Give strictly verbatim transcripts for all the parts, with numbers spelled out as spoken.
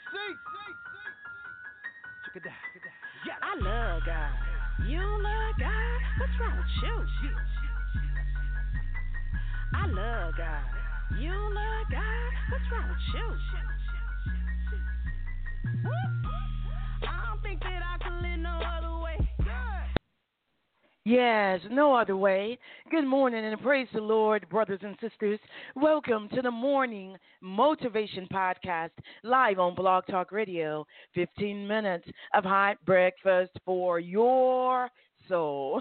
I love God. You don't love God? What's wrong with you? I love God. You don't love God? What's wrong with you? I don't think that I can live no other way. Yes, no other way. Good morning and praise the Lord, brothers and sisters. Welcome to the Morning Motivation Podcast, live on Blog Talk Radio. fifteen minutes of hot breakfast for your soul.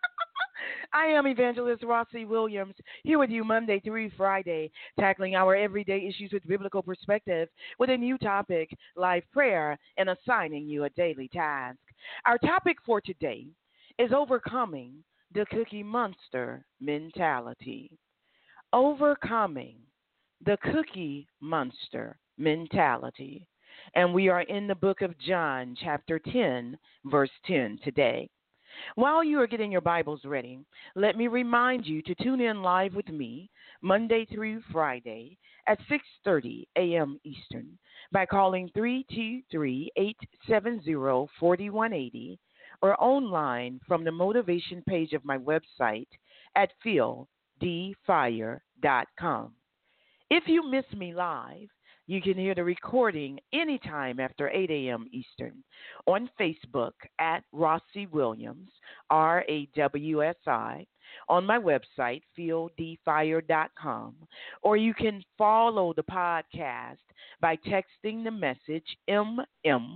I am Evangelist Rossi Williams, here with you Monday through Friday, tackling our everyday issues with biblical perspective with a new topic, live prayer, and assigning you a daily task. Our topic for today is overcoming the Cookie Monster mentality. Overcoming the Cookie Monster mentality. And we are in the book of John, chapter ten, verse ten today. While you are getting your Bibles ready, let me remind you to tune in live with me Monday through Friday at six thirty a.m. Eastern by calling three two three, eight seven zero, four one eight zero or online from the motivation page of my website at feel d fire dot com. If you miss me live, you can hear the recording anytime after eight a.m. Eastern on Facebook at Rossi Williams, R A W S I, on my website, feel d fire dot com, or you can follow the podcast by texting the message M M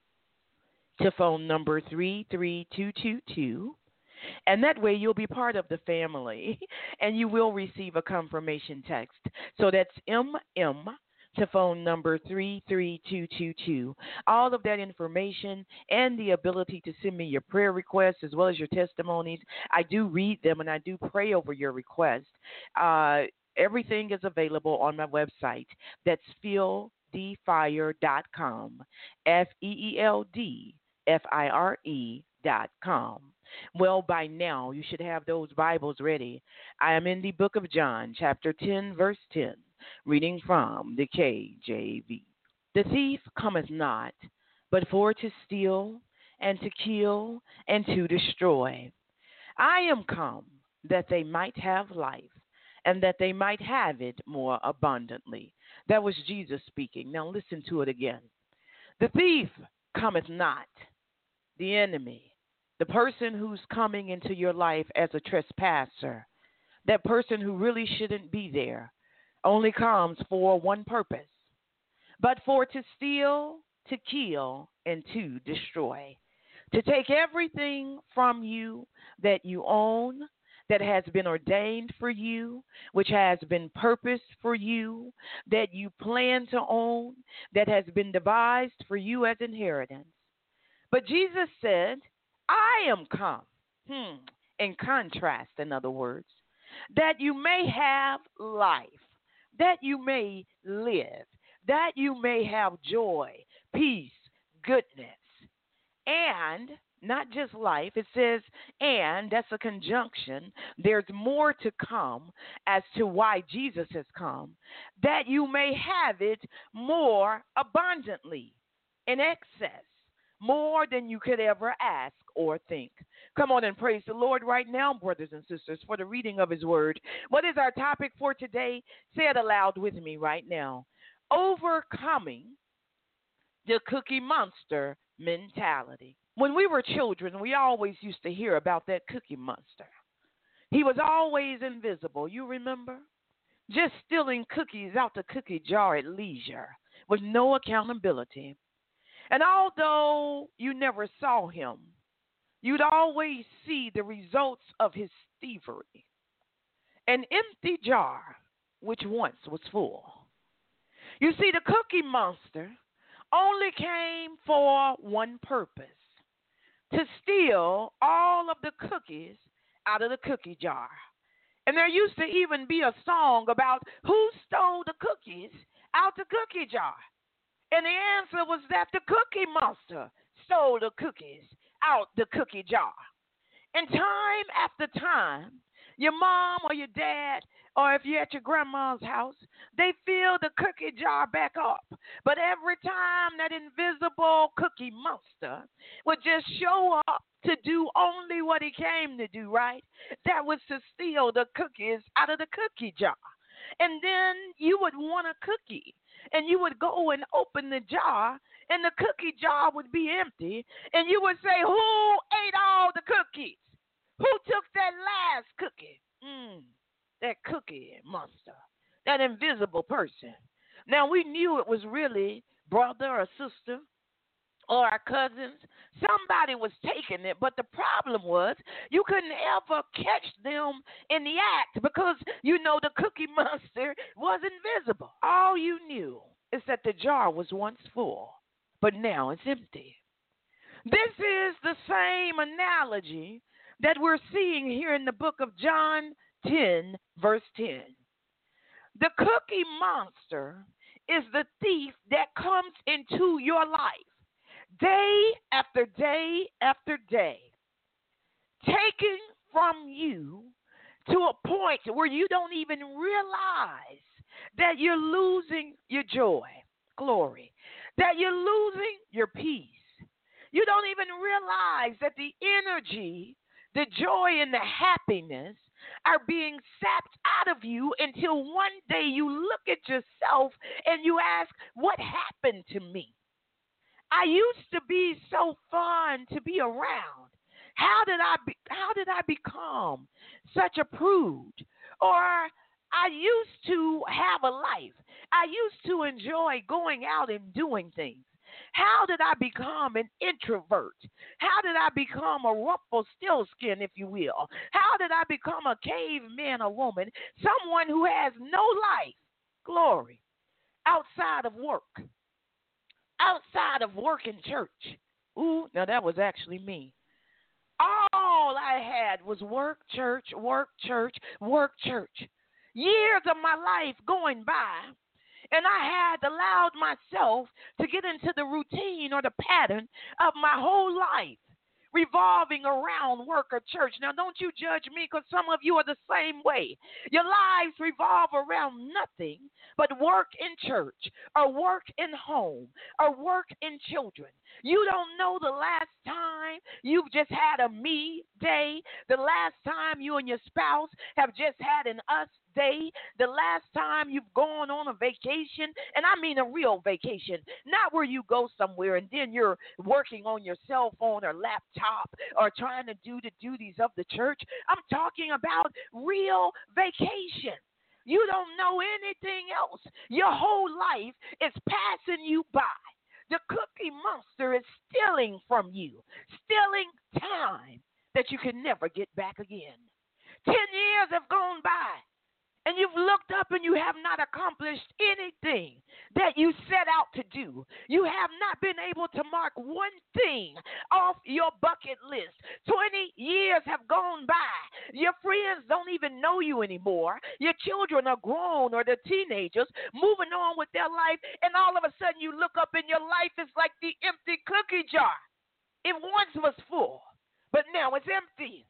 to phone number three three two two two, and that way you'll be part of the family, and you will receive a confirmation text. So that's M M to phone number three three two two two. All of that information and the ability to send me your prayer requests as well as your testimonies. I do read them and I do pray over your requests. Uh, everything is available on my website. That's feel d fire dot com, F E E L D F I R E dot com. Well, by now, you should have those Bibles ready. I am in the book of John, chapter ten, verse ten, reading from the K J V. The thief cometh not, but for to steal, and to kill, and to destroy. I am come, that they might have life, and that they might have it more abundantly. That was Jesus speaking. Now listen to it again. The thief cometh not, the enemy, the person who's coming into your life as a trespasser, that person who really shouldn't be there, only comes for one purpose, but for to steal, to kill, and to destroy, to take everything from you that you own, that has been ordained for you, which has been purposed for you, that you plan to own, that has been devised for you as inheritance. But Jesus said, I am come, hmm, in contrast, in other words, that you may have life, that you may live, that you may have joy, peace, goodness, and not just life. It says, and that's a conjunction. There's more to come as to why Jesus has come, that you may have it more abundantly, in excess, more than you could ever ask or think. Come on and praise the Lord right now, brothers and sisters, for the reading of his word. What is our topic for today? Say it aloud with me right now. Overcoming the Cookie Monster mentality. When we were children, we always used to hear about that Cookie Monster. He was always invisible, you remember? Just stealing cookies out the cookie jar at leisure with no accountability. And although you never saw him, you'd always see the results of his thievery. An empty jar which once was full. You see, the Cookie Monster only came for one purpose, to steal all of the cookies out of the cookie jar. And there used to even be a song about who stole the cookies out the cookie jar. And the answer was that the Cookie Monster stole the cookies out the cookie jar. And time after time, your mom or your dad Or if you're at your grandma's house, they fill the cookie jar back up. But every time that invisible cookie monster would just show up to do only what he came to do, right? That was to steal the cookies out of the cookie jar. And then you would want a cookie, and you would go and open the jar, and the cookie jar would be empty, and you would say, who ate all the cookies? Who took that last cookie? Mm, that cookie monster, that invisible person. Now, we knew it was really brother or sister or our cousins. Somebody was taking it, but the problem was you couldn't ever catch them in the act because, you know, the cookie monster was invisible. All you knew is that the jar was once full, but now it's empty. This is the same analogy that we're seeing here in the book of John ten, verse ten. The cookie monster is the thief that comes into your life day after day after day, taking from you to a point where you don't even realize that you're losing your joy, glory, that you're losing your peace. You don't even realize that the energy, the joy, and the happiness are being sapped out of you until one day you look at yourself and you ask, what happened to me? I used to be so fun to be around. How did I be, how did I become such a prude? Or I used to have a life. I used to enjoy going out and doing things. How did I become an introvert? How did I become a Rumpelstiltskin, if you will? How did I become a caveman or woman, someone who has no life, glory, outside of work? Outside of work in church. Ooh, now that was actually me. All I had was work, church, work, church, work, church. Years of my life going by, and I had allowed myself to get into the routine or the pattern of my whole life revolving around work or church. Now, don't you judge me, because some of you are the same way. Your lives revolve around nothing but work in church or work in home or work in children. You don't know the last time you've just had a me day, the last time you and your spouse have just had an us day, the last time you've gone on a vacation, and I mean a real vacation, not where you go somewhere and then you're working on your cell phone or laptop or trying to do the duties of the church. I'm talking about real vacation. You don't know anything else. Your whole life is passing you by. The cookie monster is stealing from you, stealing time that you can never get back again. Ten years have gone by, and you've looked up and you have not accomplished anything that you set out to do. You have not been able to mark one thing off your bucket list. twenty years have gone by. Your friends don't even know you anymore. Your children are grown or they're teenagers, moving on with their life, and all of a sudden you look up and your life is like the empty cookie jar. It once was full, but now it's empty.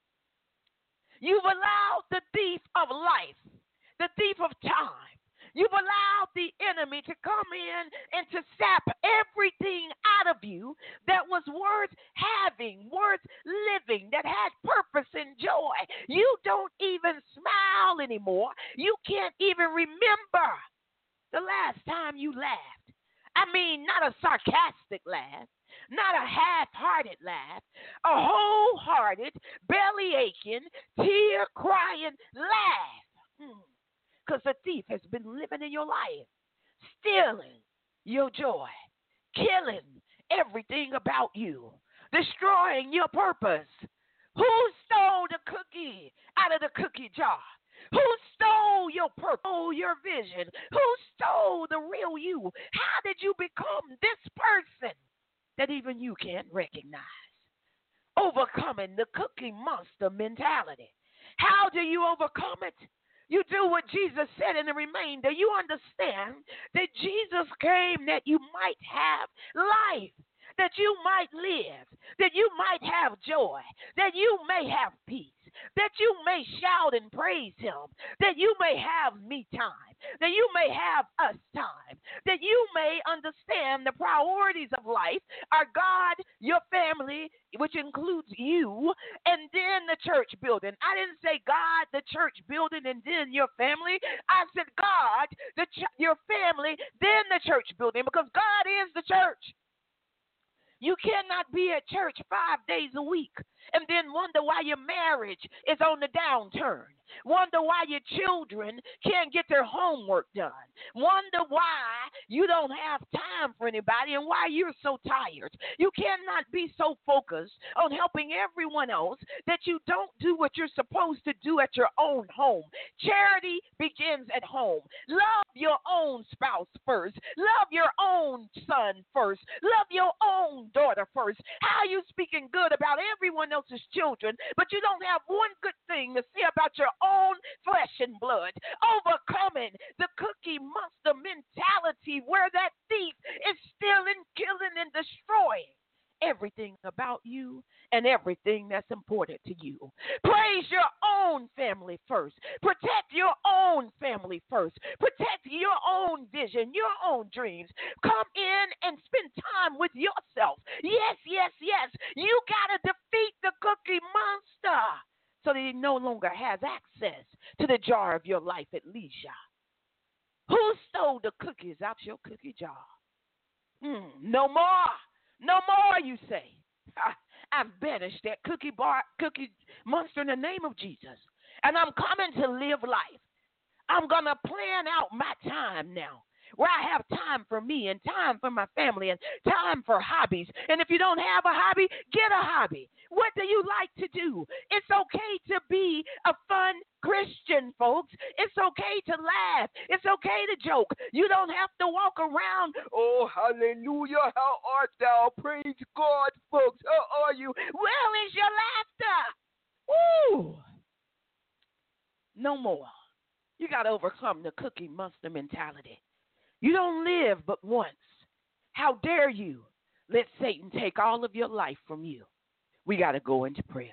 You've allowed the thief of life, the thief of time, you've allowed the enemy to come in and to sap everything out of you that was worth having, worth living, that had purpose and joy. You don't even smile anymore. You can't even remember the last time you laughed. I mean, not a sarcastic laugh, not a half-hearted laugh, a wholehearted, belly-aching, tear-crying laugh. Hmm. Because the thief has been living in your life, stealing your joy, killing everything about you, destroying your purpose. Who stole the cookie out of the cookie jar? Who stole your purpose, stole your vision? Who stole the real you? How did you become this person that even you can't recognize? Overcoming the cookie monster mentality. How do you overcome it? You do what Jesus said in the remainder. You understand that Jesus came that you might have life, that you might live, that you might have joy, that you may have peace, that you may shout and praise him, that you may have me time, that you may have us time, that you may understand the priorities of life are God, your family, which includes you, and then the church building. I didn't say God, the church building, and then your family. I said God, the ch- your family, then the church building, because God is the church. You cannot be at church five days a week and then wonder why your marriage is on the downturn. Wonder why your children can't get their homework done. Wonder why you don't have time for anybody and why you're so tired. You cannot be so focused on helping everyone else that you don't do what you're supposed to do at your own home. Charity begins at home. Love your own spouse first. Love your own son first. Love your own daughter first. How are you speaking good about everyone else's children, but you don't have one good thing to say about your own flesh and blood? Overcoming the cookie monster mentality where that thief is stealing, killing, and destroying everything about you and everything that's important to you. Praise your own family first. Protect your own family first. Protect your own vision, your own dreams. Come in and spend time with yourself. Yes, yes, yes. You got to defeat the cookie monster so that he no longer has access to the jar of your life at leisure. Who stole the cookies out your cookie jar? Mm, no more. No more, you say. I, I've banished that cookie bar, cookie monster in the name of Jesus. And I'm coming to live life. I'm going to plan out my time now, where I have time for me and time for my family and time for hobbies. And if you don't have a hobby, get a hobby. What do you like to do? It's okay to be a fun Christian, folks. It's okay to laugh. It's okay to joke. You don't have to walk around, oh, hallelujah, how art thou? Praise God, folks. How are you? Well, is your laughter? Woo! No more. You got to overcome the cookie monster mentality. You don't live but once. How dare you let Satan take all of your life from you? We got to go into prayer.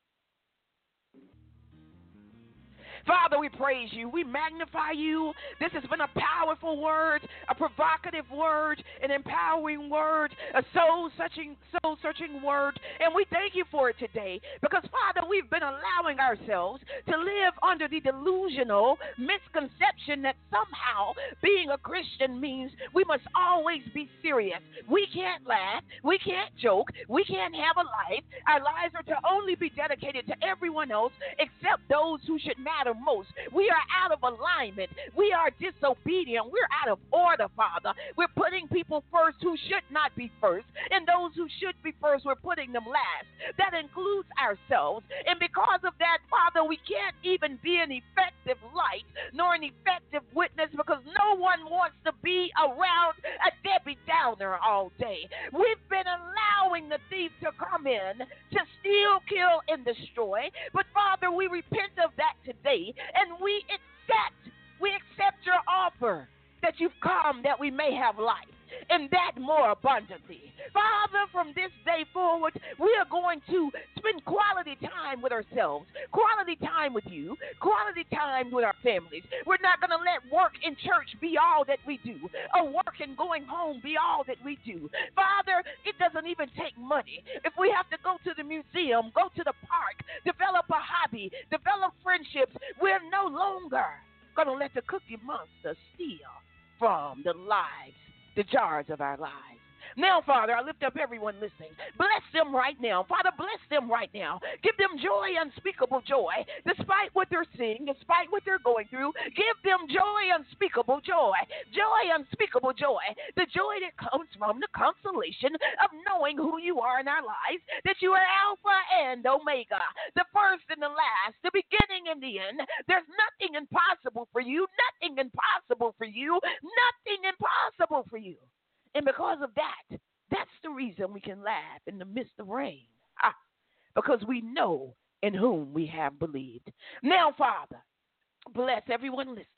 Father, we praise you. We magnify you. This has been a powerful word, a provocative word, an empowering word, a soul-searching, soul-searching word. And we thank you for it today because, Father, we've been allowing ourselves to live under the delusional misconception that somehow being a Christian means we must always be serious. We can't laugh. We can't joke. We can't have a life. Our lives are to only be dedicated to everyone else except those who should matter most. We are out of alignment. We are disobedient. We're out of order, Father. We're putting people first who should not be first, and those who should be first, we're putting them last. That includes ourselves. And because of that, Father, we can't even be an effective light nor an effective witness because no one wants to be around a Debbie Downer all day. We've been allowing the thief to come in to steal, kill, and destroy. But Father, we repent of that today. And we accept, we accept your offer that you've come that we may have life, and that more abundantly. Father, from this day forward, we are going to spend quality time with ourselves, quality time with you, quality time with our families. We're not going to let work in church be all that we do, or work and going home be all that we do. Father, it doesn't even take money. If we have to go to the museum, go to the park, develop a hobby, develop friendships, we're no longer going to let the cookie monster steal from the lives, the jars of our lives. Now, Father, I lift up everyone listening. Bless them right now. Father, bless them right now. Give them joy, unspeakable joy, despite what they're seeing, despite what they're going through. Give them joy, unspeakable joy, joy, unspeakable joy, the joy that comes from the consolation of knowing who you are in our lives, that you are Alpha and Omega, the first and the last, the beginning and the end. There's nothing impossible for you, nothing impossible for you, nothing impossible for you. And because of that, that's the reason we can laugh in the midst of rain. Ah, because we know in whom we have believed. Now, Father, bless everyone listening.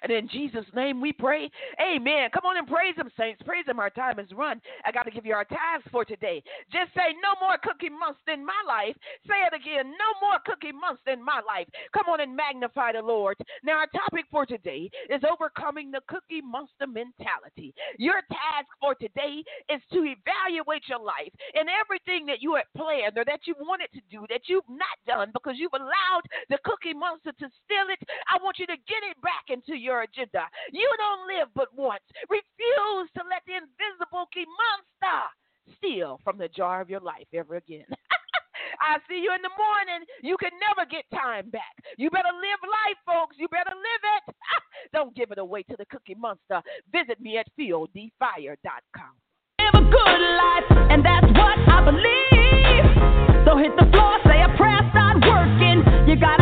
And in Jesus' name we pray. Amen. Come on and praise him, saints. Praise him. Our time is run. I got to give you our task for today. Just say, no more Cookie Monster in my life. Say it again. No more Cookie Monster in my life. Come on and magnify the Lord. Now, our topic for today is overcoming the Cookie Monster mentality. Your task for today is to evaluate your life and everything that you had planned or that you wanted to do that you've not done because you've allowed the Cookie Monster to steal it. I want you to get it back into your agenda. You don't live but once. Refuse to let the invisible Cookie Monster steal from the jar of your life ever again. I see you in the morning. You can never get time back. You better live life, folks. You better live it. Don't give it away to the Cookie Monster. Visit me at field d fire dot com. Live a good life, and that's what I believe. So hit the floor, say a prayer, start working. You got